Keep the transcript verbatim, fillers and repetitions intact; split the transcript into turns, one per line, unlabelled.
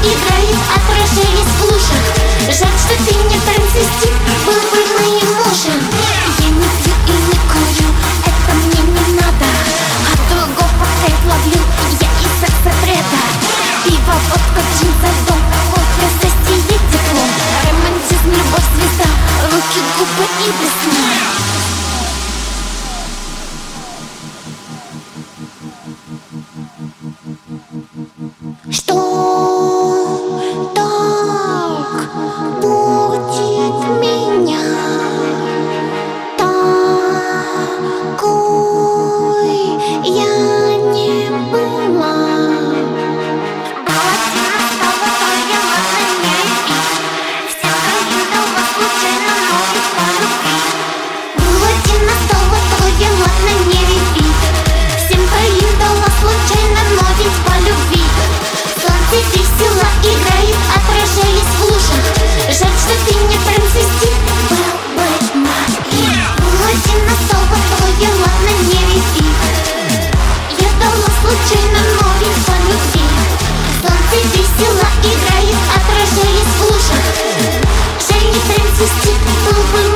играет, отражаясь в лужах. Жаль, что ты не трансвестит, был бы моим мужем. Я не пью и не курю, это мне не надо. А другого пока ловлю, я и секс-отряда. Пиво, водка, джин, дом, кофе, застели тепло. Романтизм, любовь, звезда, руки, губы и весна. Что так будет меня такой я не была. Было темно, стало твое, ладно, не репи. Всем твоим дала случайно, но ведь по любви. Солнце весело играет, отражаясь в лужах. Жаль, что ты не трансвестит, был бы моим. Было темно, стало твое, ладно, не репи. Я дала случайно, но ведь по любви. Солнце весело играет, отражаясь в лужах. Жаль, не трансвестит, был бы